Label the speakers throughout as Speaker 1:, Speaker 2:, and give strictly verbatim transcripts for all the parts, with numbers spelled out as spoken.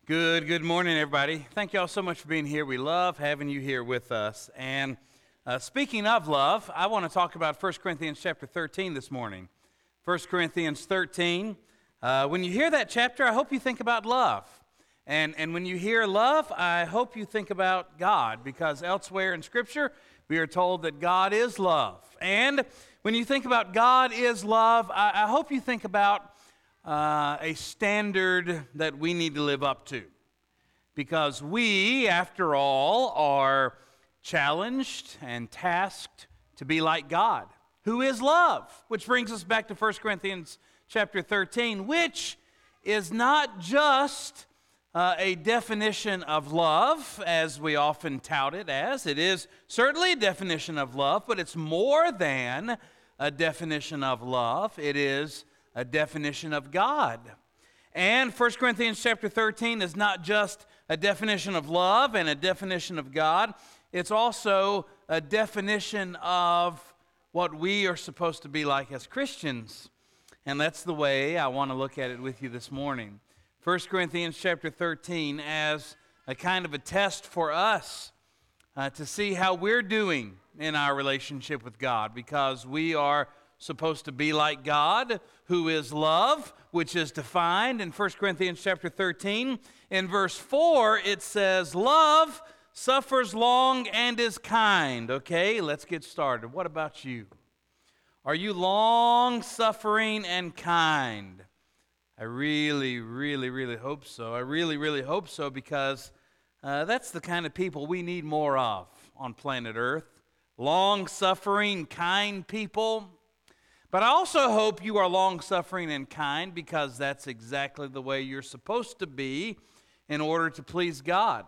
Speaker 1: Good, good morning, everybody. Thank you all so much for being here. We love having you here with us. And uh, speaking of love, I want to talk about First Corinthians chapter thirteen this morning. First Corinthians thirteen. Uh, when you hear that chapter, I hope you think about love. And, and when you hear love, I hope you think about God, because elsewhere in Scripture, we are told that God is love. And when you think about God is love, I, I hope you think about Uh, a standard that we need to live up to, because we, after all, are challenged and tasked to be like God, who is love, which brings us back to First Corinthians chapter thirteen, which is not just uh, a definition of love, as we often tout it as. It is certainly a definition of love, but it's more than a definition of love. It is a definition of God. And First Corinthians chapter thirteen is not just a definition of love and a definition of God. It's also a definition of what we are supposed to be like as Christians. And that's the way I want to look at it with you this morning. First Corinthians chapter thirteen as a kind of a test for us uh, to see how we're doing in our relationship with God, because we are supposed to be like God, who is love, which is defined in First Corinthians chapter thirteen. In verse four, it says, love suffers long and is kind. Okay, let's get started. What about you? Are you long-suffering and kind? I really, really, really hope so. I really, really hope so, because uh, that's the kind of people we need more of on planet Earth. Long-suffering, kind people. But I also hope you are long-suffering and kind, because that's exactly the way you're supposed to be in order to please God.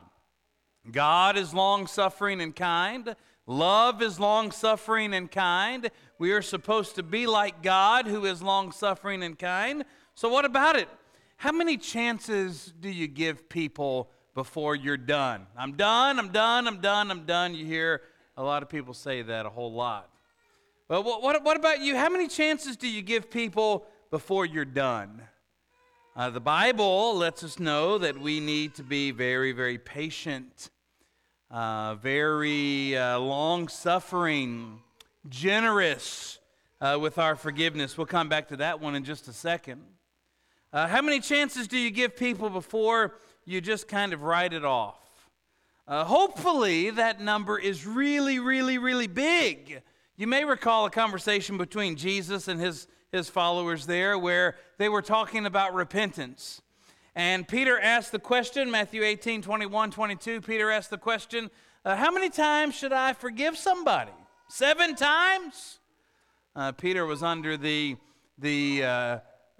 Speaker 1: God is long-suffering and kind. Love is long-suffering and kind. We are supposed to be like God, who is long-suffering and kind. So what about it? How many chances do you give people before you're done? I'm done, I'm done, I'm done, I'm done. You hear a lot of people say that a whole lot. Well, what, what about you? How many chances do you give people before you're done? Uh, the Bible lets us know that we need to be very, very patient, uh, very uh, long-suffering, generous uh, with our forgiveness. We'll come back to that one in just a second. Uh, how many chances do you give people before you just kind of write it off? Uh, hopefully, that number is really, really, really big. You may recall a conversation between Jesus and his, his followers there, where they were talking about repentance. And Peter asked the question, Matthew eighteen, twenty-one, twenty-two, Peter asked the question, uh, how many times should I forgive somebody? Seven times? Uh, Peter was under the, the, uh,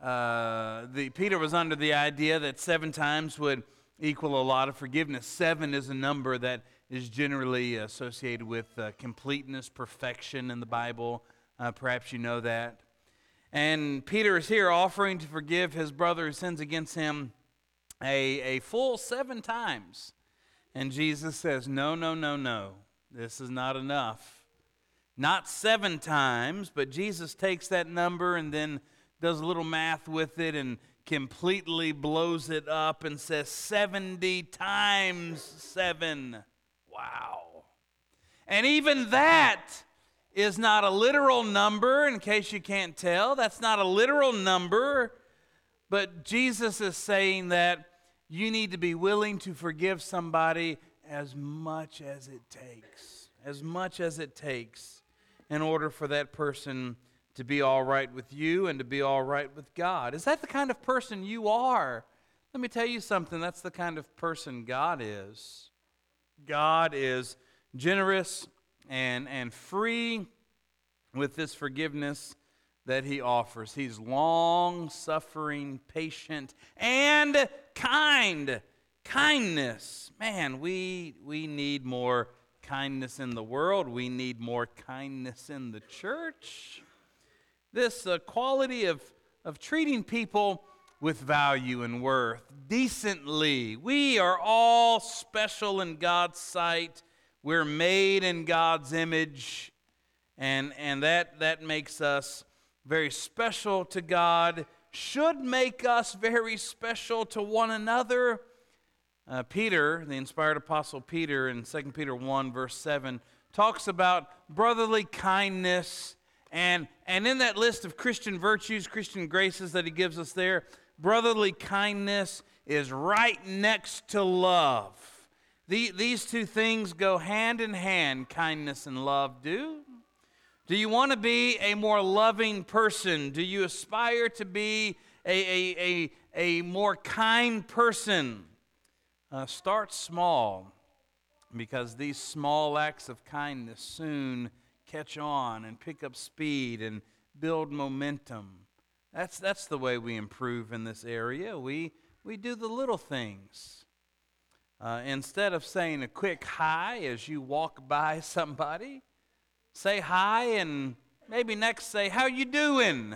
Speaker 1: uh, the, Peter was under the idea that seven times would equal a lot of forgiveness. Seven is a number that is generally associated with uh, completeness, perfection in the Bible. Uh, perhaps you know that. And Peter is here offering to forgive his brother who sins against him a, a full seven times. And Jesus says, no, no, no, no. This is not enough. Not seven times, but Jesus takes that number and then does a little math with it and completely blows it up and says seventy times seven. Wow. And even that is not a literal number, in case you can't tell. That's not a literal number, but Jesus is saying that you need to be willing to forgive somebody as much as it takes, as much as it takes in order for that person to be all right with you and to be all right with God. Is that the kind of person you are? Let me tell you something. That's the kind of person God is. God is generous and, and free with this forgiveness that he offers. He's long-suffering, patient, and kind. Kindness. Man, we, we need more kindness in the world. We need more kindness in the church. This uh, quality of, of treating people with value and worth, decently. We are all special in God's sight. We're made in God's image, and, and that, that makes us very special to God, should make us very special to one another, Uh, Peter, the inspired apostle Peter, in Second Peter one, verse seven, talks about brotherly kindness. And, and in that list of Christian virtues, Christian graces that he gives us there, brotherly kindness is right next to love. The, these two things go hand in hand, kindness and love do. Do you want to be a more loving person? Do you aspire to be a, a, a, a more kind person? Uh, start small, because these small acts of kindness soon catch on and pick up speed and build momentum. That's, that's the way we improve in this area. We, we do the little things. Uh, instead of saying a quick hi as you walk by somebody, say hi and maybe next say, how you doing?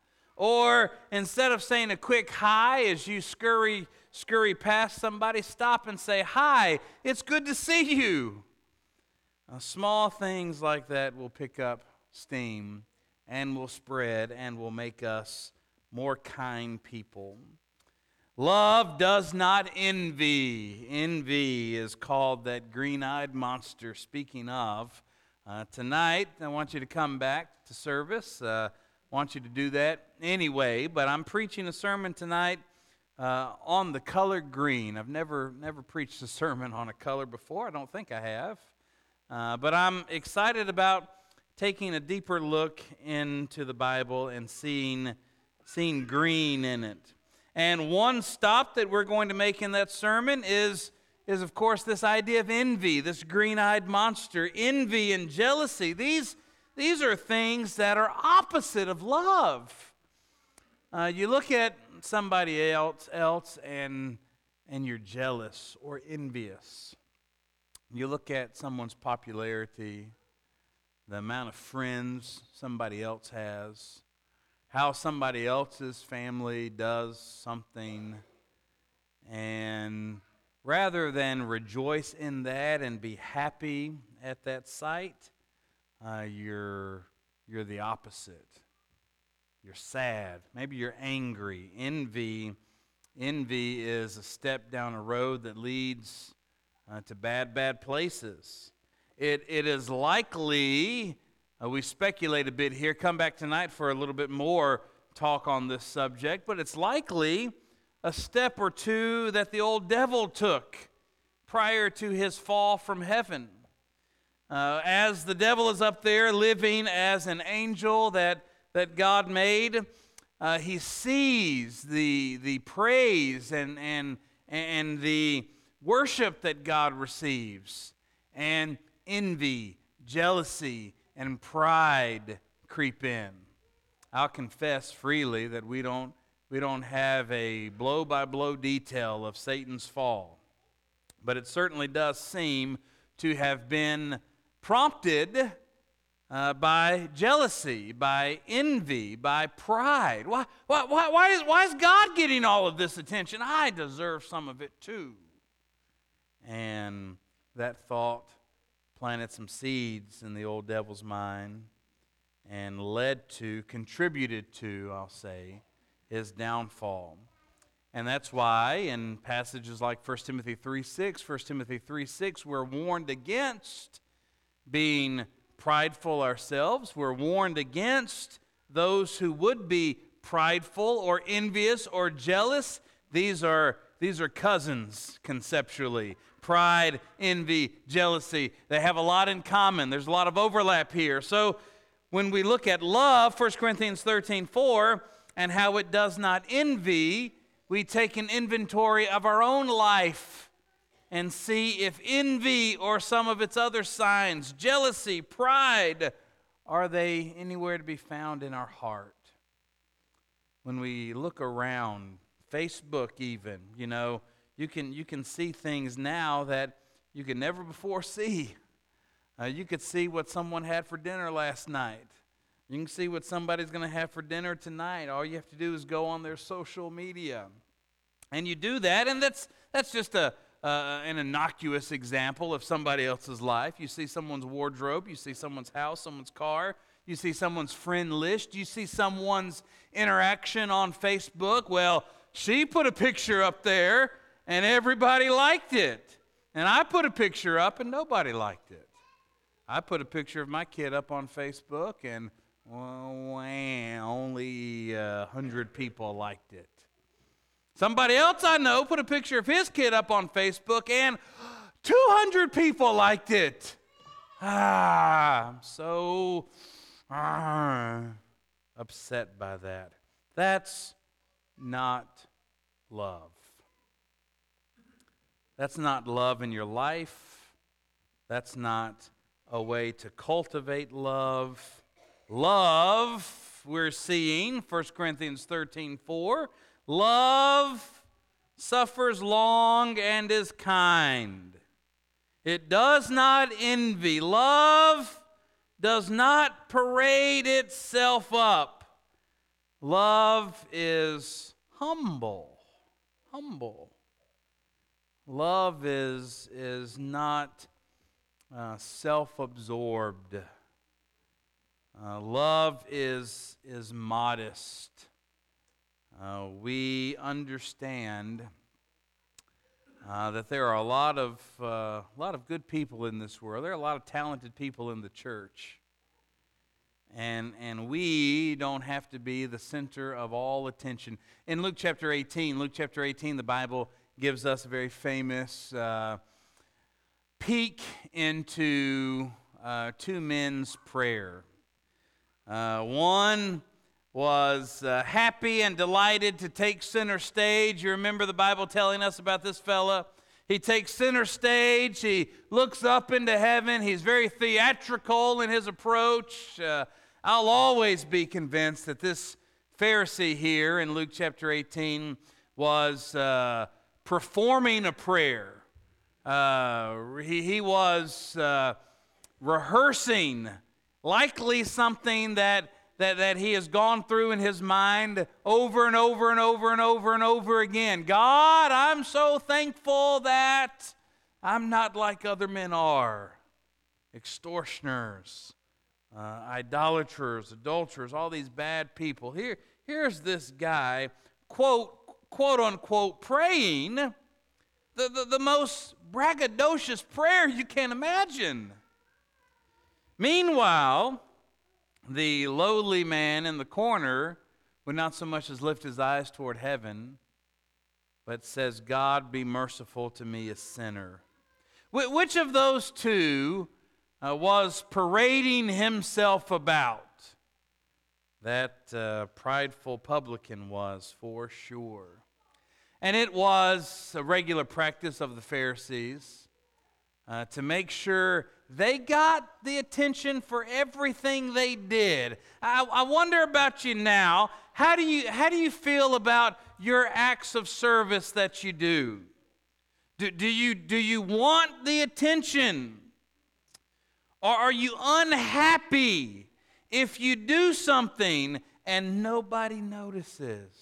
Speaker 1: Or instead of saying a quick hi as you scurry scurry past somebody, stop and say, hi, it's good to see you. Uh, small things like that will pick up steam and will spread and will make us more kind people. Love does not envy. Envy is called that green-eyed monster. Speaking of, uh, tonight I want you to come back to service. Uh, I want you to do that anyway, but I'm preaching a sermon tonight uh, on the color green. I've never, never preached a sermon on a color before. I don't think I have. Uh, but I'm excited about taking a deeper look into the Bible and seeing, seeing green in it. And one stop that we're going to make in that sermon is, is of course, this idea of envy, this green-eyed monster. Envy and jealousy, these, these are things that are opposite of love. Uh, you look at somebody else, else and, and you're jealous or envious. You look at someone's popularity, the amount of friends somebody else has, how somebody else's family does something, and rather than rejoice in that and be happy at that sight, uh, you're, you're the opposite. You're sad. Maybe you're angry. Envy, envy is a step down a road that leads uh, to bad, bad places. It, it is likely, uh, we speculate a bit here, come back tonight for a little bit more talk on this subject, but it's likely a step or two that the old devil took prior to his fall from heaven. Uh, as the devil is up there living as an angel that, that God made, uh, he sees the, the praise and, and, and the worship that God receives, and envy, jealousy, and pride creep in. I'll confess freely that we don't we don't have a blow-by-blow detail of Satan's fall, but it certainly does seem to have been prompted uh, by jealousy, by envy, by pride. Why, why, why, why, is, why is God getting all of this attention? I deserve some of it too. And that thought planted some seeds in the old devil's mind and led to, contributed to, I'll say, his downfall. And that's why in passages like First Timothy three six, First Timothy three six, we're warned against being prideful ourselves. We're warned against those who would be prideful or envious or jealous. These are, these are cousins conceptually. Pride, envy, jealousy, they have a lot in common. There's a lot of overlap here. So when we look at love, First Corinthians thirteen four, and how it does not envy, we take an inventory of our own life and see if envy or some of its other signs, jealousy, pride, are they anywhere to be found in our heart? When we look around, Facebook even, you know, you can you can see things now that you could never before see. Uh, you could see what someone had for dinner last night. You can see what somebody's going to have for dinner tonight. All you have to do is go on their social media. And you do that, and that's that's just a uh, an innocuous example of somebody else's life. You see someone's wardrobe, you see someone's house, someone's car, you see someone's friend list, you see someone's interaction on Facebook. Well, she put a picture up there, and everybody liked it. And I put a picture up, and nobody liked it. I put a picture of my kid up on Facebook, and well, wow, only uh, one hundred people liked it. Somebody else I know put a picture of his kid up on Facebook, and two hundred people liked it. Ah, I'm so ah, upset by that. That's not love. That's not love in your life. That's not a way to cultivate love. Love, we're seeing, First Corinthians thirteen four, love suffers long and is kind. It does not envy. Love does not parade itself up. Love is humble. Humble. Love is, is not uh, self-absorbed. Uh, love is, is modest. Uh, we understand uh, that there are a lot of uh, a lot of good people in this world. There are a lot of talented people in the church, and and we don't have to be the center of all attention. In Luke chapter eighteen, Luke chapter eighteen, the Bible gives us a very famous uh, peek into uh, two men's prayer. Uh, one was uh, happy and delighted to take center stage. You remember the Bible telling us about this fella? He takes center stage. He looks up into heaven. He's very theatrical in his approach. Uh, I'll always be convinced that this Pharisee here in Luke chapter eighteen was uh, performing a prayer. Uh, he, he was uh, rehearsing likely something that That, that he has gone through in his mind over and over and over and over and over again. God, I'm so thankful that I'm not like other men are. Extortioners, uh, idolaters, adulterers, all these bad people. Here, here's this guy, quote, quote unquote, praying the, the, the most braggadocious prayer you can imagine. Meanwhile, the lowly man in the corner would not so much as lift his eyes toward heaven, but says, God, be merciful to me, a sinner. Wh- which of those two uh, was parading himself about? That uh, prideful publican was, for sure. And it was a regular practice of the Pharisees uh, to make sure they got the attention for everything they did. I, I wonder about you now. How do you, how do you feel about your acts of service that you do? Do, do you, do you want the attention? Or are you unhappy if you do something and nobody notices?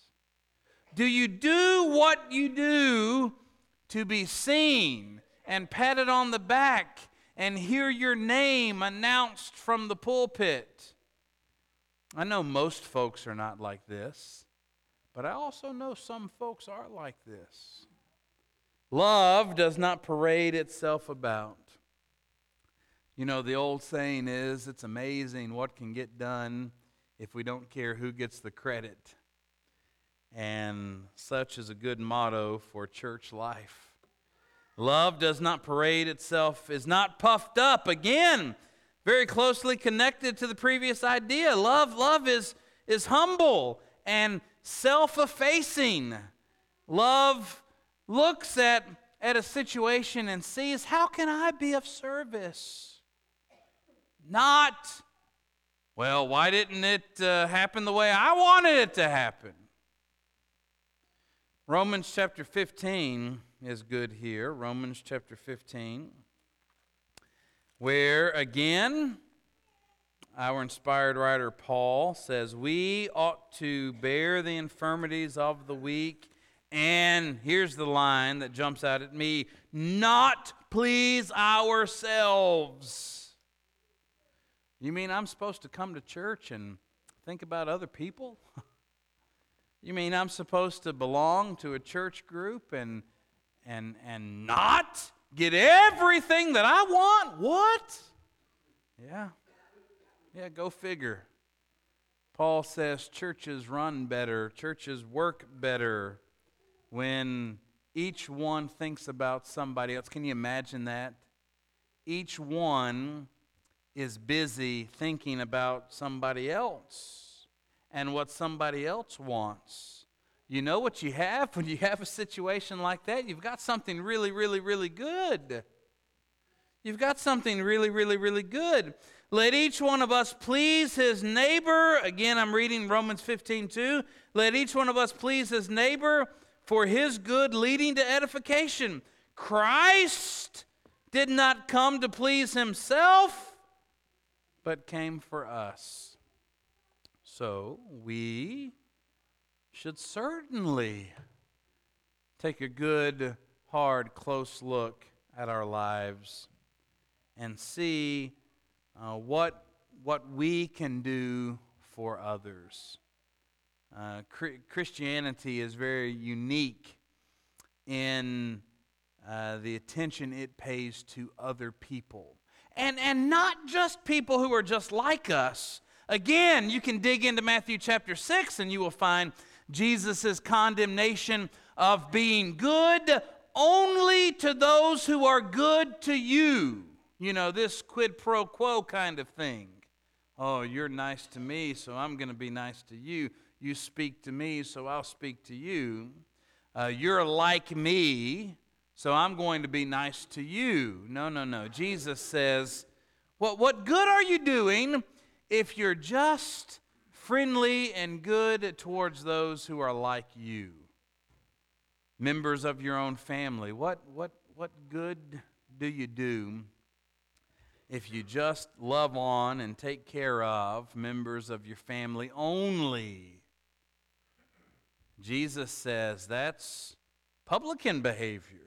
Speaker 1: Do you do what you do to be seen and patted on the back and hear your name announced from the pulpit? I know most folks are not like this, but I also know some folks are like this. Love does not parade itself about. You know, the old saying is, it's amazing what can get done if we don't care who gets the credit. And such is a good motto for church life. Love does not parade itself, is not puffed up. Again, very closely connected to the previous idea. Love, love is, is humble and self-effacing. Love looks at, at a situation and sees, how can I be of service? Not, well, why didn't it uh, happen the way I wanted it to happen? Romans chapter fifteen is good here. Romans chapter fifteen, where again, our inspired writer Paul says, we ought to bear the infirmities of the weak, and here's the line that jumps out at me, not please ourselves. You mean I'm supposed to come to church and think about other people? You mean I'm supposed to belong to a church group and and and not get everything that I want? What? Yeah. Yeah, go figure. Paul says churches run better, churches work better when each one thinks about somebody else. Can you imagine that? Each one is busy thinking about somebody else and what somebody else wants. You know what you have when you have a situation like that? You've got something really, really, really good. You've got something really, really, really good. Let each one of us please his neighbor. Again, I'm reading Romans fifteen two. Let each one of us please his neighbor for his good, leading to edification. Christ did not come to please himself, but came for us. So we should certainly take a good, hard, close look at our lives and see uh, what, what we can do for others. Uh, Christianity is very unique in uh, the attention it pays to other people. And, and not just people who are just like us. Again, you can dig into Matthew chapter six and you will find Jesus' condemnation of being good only to those who are good to you. You know, this quid pro quo kind of thing. Oh, you're nice to me, so I'm going to be nice to you. You speak to me, so I'll speak to you. Uh, you're like me, so I'm going to be nice to you. No, no, no. Jesus says, what, what good are you doing if you're just friendly and good towards those who are like you? Members of your own family, what, what, what good do you do if you just love on and take care of members of your family only? Jesus says that's publican behavior.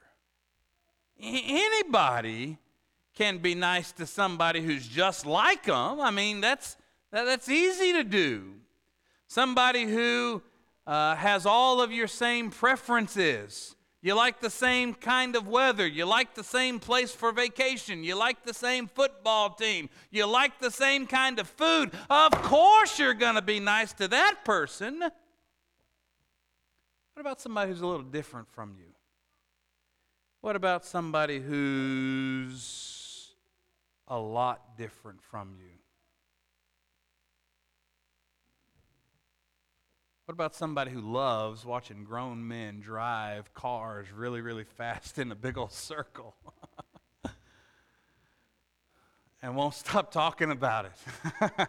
Speaker 1: Anybody can be nice to somebody who's just like them. I mean, that's that, that's easy to do. Somebody who uh, has all of your same preferences. You like the same kind of weather. You like the same place for vacation. You like the same football team. You like the same kind of food. Of course you're going to be nice to that person. What about somebody who's a little different from you? What about somebody who's a lot different from you? What about somebody who loves watching grown men drive cars really, really fast in a big old circle and won't stop talking about it?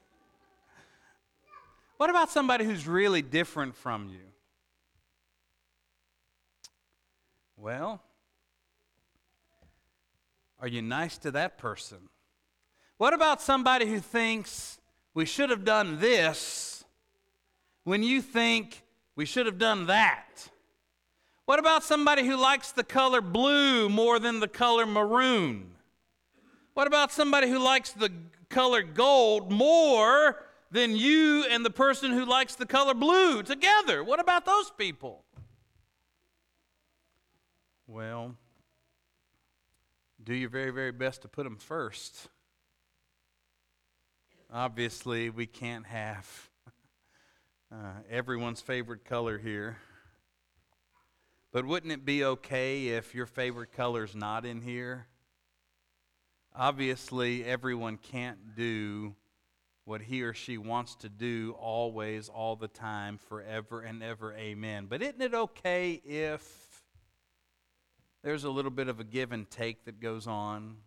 Speaker 1: What about somebody who's really different from you? Well, are you nice to that person? What about somebody who thinks we should have done this when you think we should have done that? What about somebody who likes the color blue more than the color maroon? What about somebody who likes the color gold more than you and the person who likes the color blue together? What about those people? Well, do your very, very best to put them first. Obviously, we can't have uh, everyone's favorite color here. But wouldn't it be okay if your favorite color's not in here? Obviously, everyone can't do what he or she wants to do always, all the time, forever and ever, amen. But isn't it okay if there's a little bit of a give and take that goes on?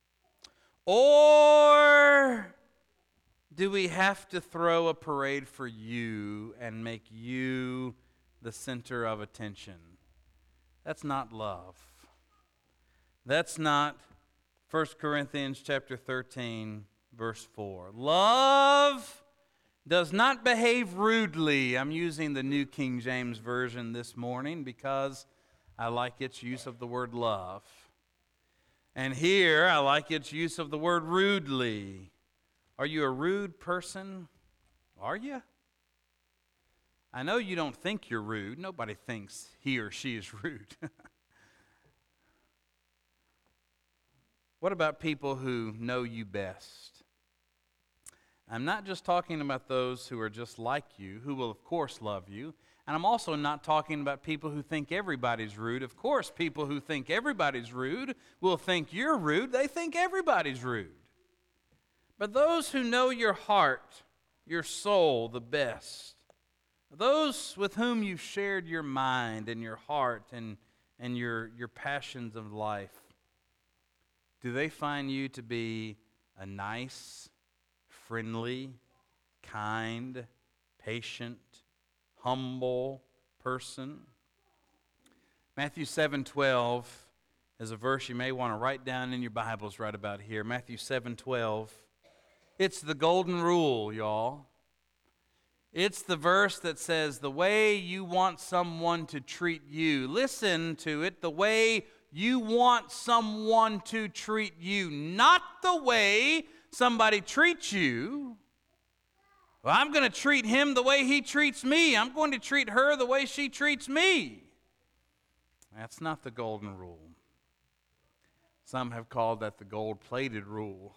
Speaker 1: Or do we have to throw a parade for you and make you the center of attention? That's not love. That's not First Corinthians chapter thirteen, verse four. Love does not behave rudely. I'm using the New King James Version this morning because I like its use of the word love. And here, I like its use of the word rudely. Are you a rude person? Are you? I know you don't think you're rude. Nobody thinks he or she is rude. What about people who know you best? I'm not just talking about those who are just like you, who will of course love you. And I'm also not talking about people who think everybody's rude. Of course, people who think everybody's rude will think you're rude. They think everybody's rude. But those who know your heart, your soul the best, those with whom you've shared your mind and your heart and, and your, your passions of life, do they find you to be a nice, friendly, kind, patient, humble person? Matthew seven twelve is a verse you may want to write down in your Bibles right about here. Matthew seven twelve. It's the golden rule, y'all. It's the verse that says the way you want someone to treat you. Listen to it. The way you want someone to treat you. Not the way somebody treats you. Well, I'm going to treat him the way he treats me. I'm going to treat her the way she treats me. That's not the golden rule. Some have called that the gold-plated rule.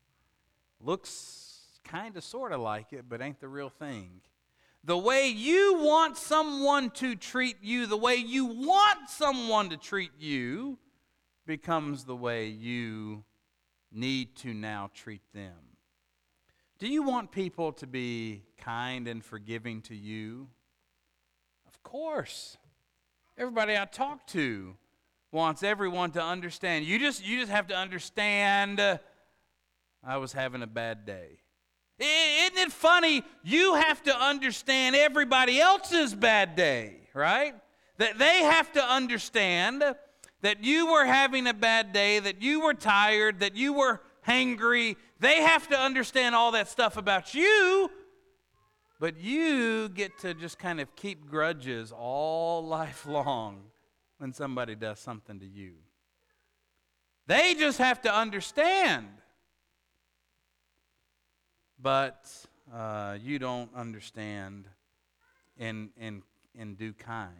Speaker 1: Looks kind of sort of like it, but ain't the real thing. The way you want someone to treat you, the way you want someone to treat you, becomes the way you need to now treat them. Do you want people to be kind and forgiving to you? Of course. Everybody I talk to wants everyone to understand. You just, you just have to understand, uh, I was having a bad day. Isn't it funny? You have to understand everybody else's bad day, right? That they have to understand that you were having a bad day, that you were tired, that you were hangry. They have to understand all that stuff about you, but you get to just kind of keep grudges all life long when somebody does something to you. They just have to understand. But uh, you don't understand in, in, in due kind.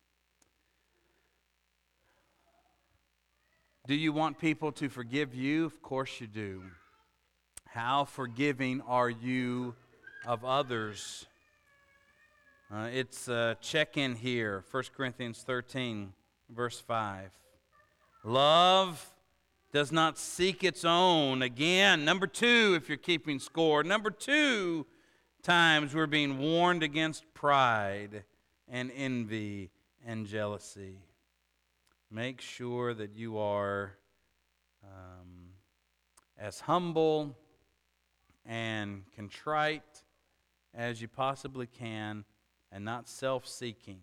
Speaker 1: Do you want people to forgive you? Of course you do. How forgiving are you of others? Uh, it's a check-in here, First Corinthians thirteen, verse five. Love does not seek its own. Again, number two, if you're keeping score. Number two times we're being warned against pride and envy and jealousy. Make sure that you are um, as humble and contrite as you possibly can and not self-seeking.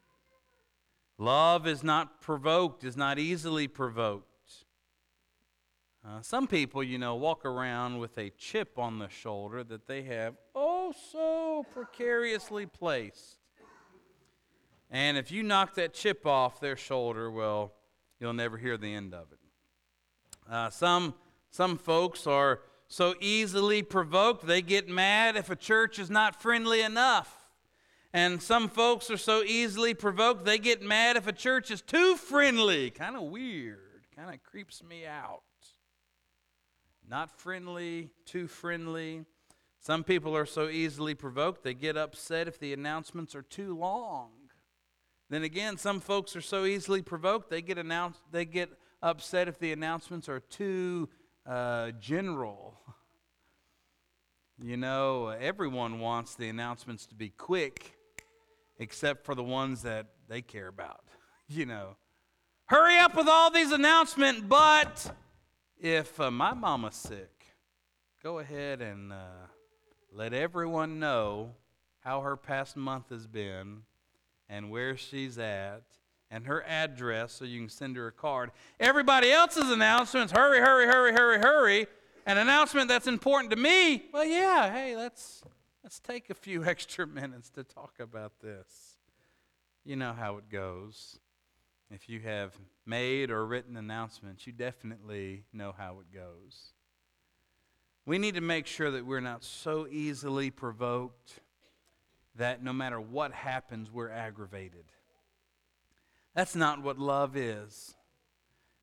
Speaker 1: Love is not provoked, is not easily provoked. Uh, some people, you know, walk around with a chip on the shoulder that they have oh so precariously placed. And if you knock that chip off their shoulder, well, you'll never hear the end of it. Uh, some, some folks are so easily provoked, they get mad if a church is not friendly enough. And some folks are so easily provoked, they get mad if a church is too friendly. Kind of weird. Kind of creeps me out. Not friendly, too friendly. Some people are so easily provoked, they get upset if the announcements are too long. Then again, some folks are so easily provoked, they get announced, they get upset if the announcements are too uh, general. You know, everyone wants the announcements to be quick, except for the ones that they care about. You know, hurry up with all these announcements, but if uh, my mama's sick, go ahead and uh, let everyone know how her past month has been and where she's at and her address so you can send her a card. Everybody else's announcements, hurry, hurry, hurry, hurry, hurry. An announcement that's important to me, well, yeah, hey, let's, let's take a few extra minutes to talk about this. You know how it goes. If you have made or written announcements, you definitely know how it goes. We need to make sure that we're not so easily provoked that no matter what happens, we're aggravated. That's not what love is.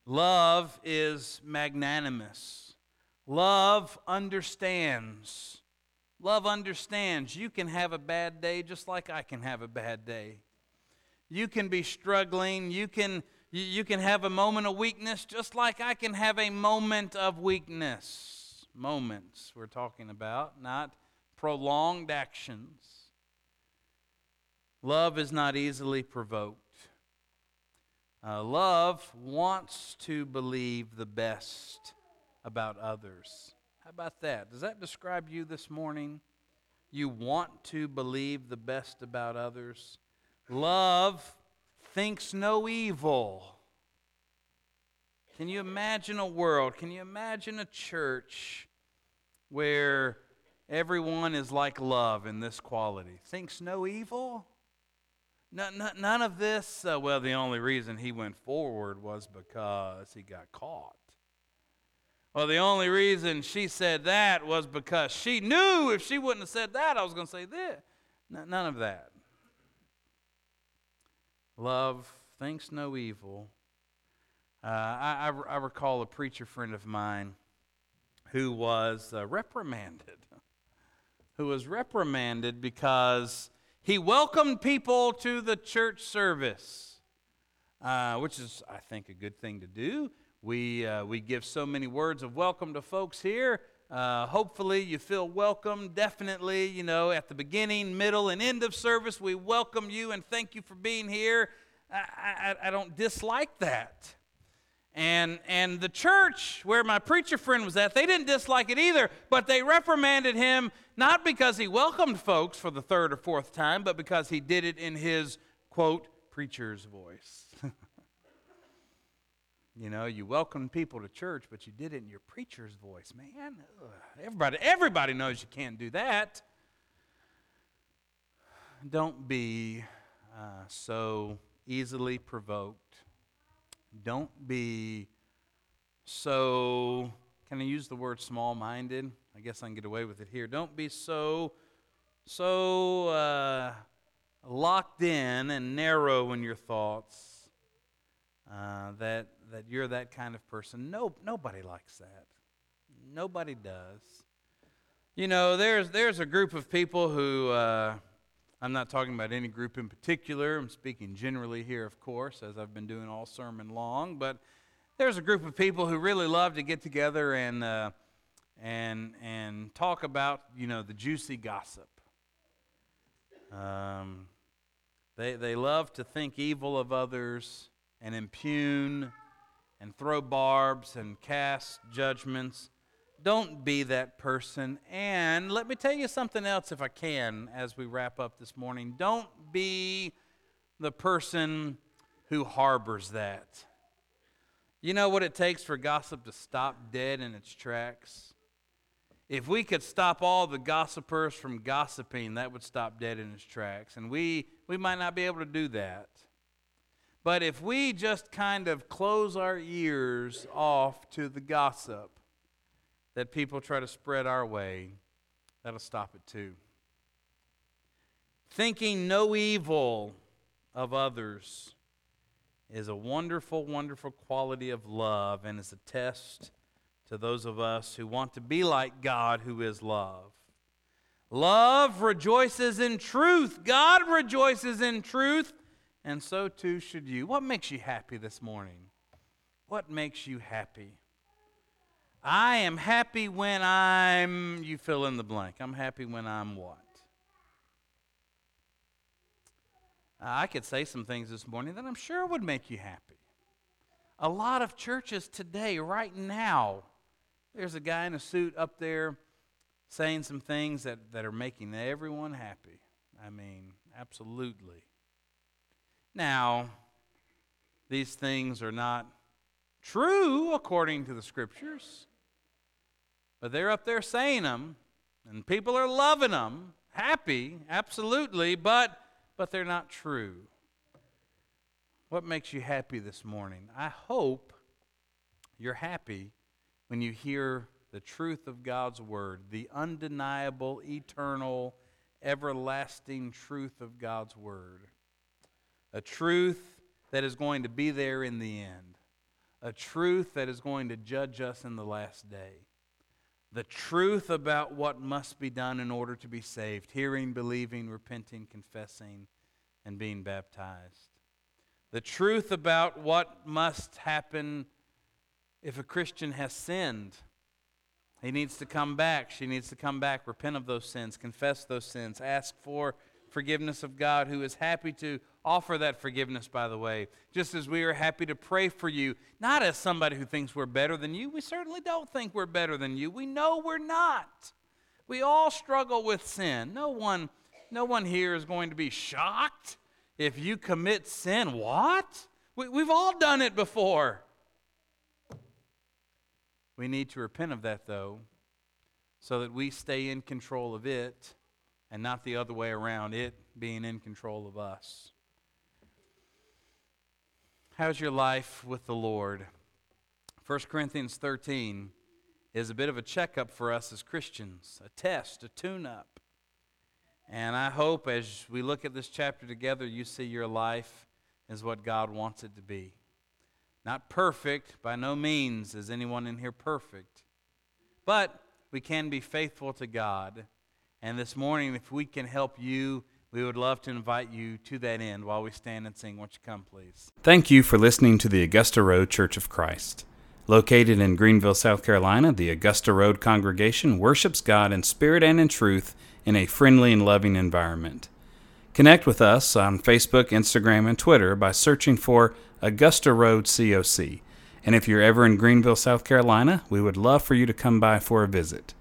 Speaker 1: Love is magnanimous. Love understands. Love understands. You can have a bad day just like I can have a bad day. You can be struggling. You can, you, you can have a moment of weakness just like I can have a moment of weakness. Moments we're talking about, not prolonged actions. Love is not easily provoked. Uh, love wants to believe the best about others. How about that? Does that describe you this morning? You want to believe the best about others. Love thinks no evil. Can you imagine a world? Can you imagine a church where everyone is like love in this quality? Thinks no evil? None of this, uh, well, the only reason he went forward was because he got caught. Well, the only reason she said that was because she knew if she wouldn't have said that, I was going to say this. None of that. Love thinks no evil. Uh, I, I, I recall a preacher friend of mine who was uh, reprimanded, who was reprimanded because he welcomed people to the church service, uh, which is, I think, a good thing to do. We uh, we give so many words of welcome to folks here. Uh, hopefully you feel welcome. Definitely, you know, at the beginning, middle, and end of service, we welcome you and thank you for being here. I, I, I don't dislike that. And and the church where my preacher friend was at, they didn't dislike it either, but they reprimanded him not because he welcomed folks for the third or fourth time, but because he did it in his, quote, preacher's voice. You know, you welcome people to church, but you did it in your preacher's voice, man. Ugh. Everybody, everybody knows you can't do that. Don't be uh, so easily provoked. Don't be so, can I use the word small-minded? I guess I can get away with it here. Don't be so, so uh, locked in and narrow in your thoughts uh, that that you're that kind of person. No, nobody likes that. Nobody does. You know, there's there's a group of people who, uh, I'm not talking about any group in particular. I'm speaking generally here, of course, as I've been doing all sermon long. But there's a group of people who really love to get together and uh, and and talk about, you know, the juicy gossip. Um, they they love to think evil of others and impugn and throw barbs and cast judgments. Don't be that person. And let me tell you something else, if I can, as we wrap up this morning. Don't be the person who harbors that. You know what it takes for gossip to stop dead in its tracks? If we could stop all the gossipers from gossiping, that would stop dead in its tracks. And we, we might not be able to do that. But if we just kind of close our ears off to the gossip that people try to spread our way, that'll stop it too. Thinking no evil of others is a wonderful, wonderful quality of love and is a test to those of us who want to be like God, who is love. Love rejoices in truth. God rejoices in truth. And so too should you. What makes you happy this morning? What makes you happy? I am happy when I'm, you fill in the blank. I'm happy when I'm what? I could say some things this morning that I'm sure would make you happy. A lot of churches today, right now, there's a guy in a suit up there saying some things that, that are making everyone happy. I mean, absolutely. Now, these things are not true according to the Scriptures, but they're up there saying them, and people are loving them, happy, absolutely, but but they're not true. What makes you happy this morning? I hope you're happy when you hear the truth of God's Word, the undeniable, eternal, everlasting truth of God's Word. A truth that is going to be there in the end. a truth that is going to judge us in the last day. The truth about what must be done in order to be saved. Hearing, believing, repenting, confessing, and being baptized. The truth about what must happen if a Christian has sinned. He needs to come back. She needs to come back, repent of those sins, confess those sins, ask for forgiveness of God, who is happy to offer that forgiveness, by the way. Just as we are happy to pray for you, not as somebody who thinks we're better than you. We certainly don't think we're better than you. We know we're not. We all struggle with sin. No one, no one here is going to be shocked if you commit sin. What? We, we've all done it before. We need to repent of that, though, so that we stay in control of it and not the other way around, it being in control of us. How's your life with the Lord? First Corinthians thirteen is a bit of a checkup for us as Christians, a test, a tune-up. And I hope as we look at this chapter together, you see your life as what God wants it to be. Not perfect, by no means is anyone in here perfect. But we can be faithful to God. And this morning, if we can help you, we would love to invite you to that end while we stand and sing. Won't you come, please?
Speaker 2: Thank you for listening to the Augusta Road Church of Christ. Located in Greenville, South Carolina, the Augusta Road congregation worships God in spirit and in truth in a friendly and loving environment. Connect with us on Facebook, Instagram, and Twitter by searching for Augusta Road C O C. And if you're ever in Greenville, South Carolina, we would love for you to come by for a visit.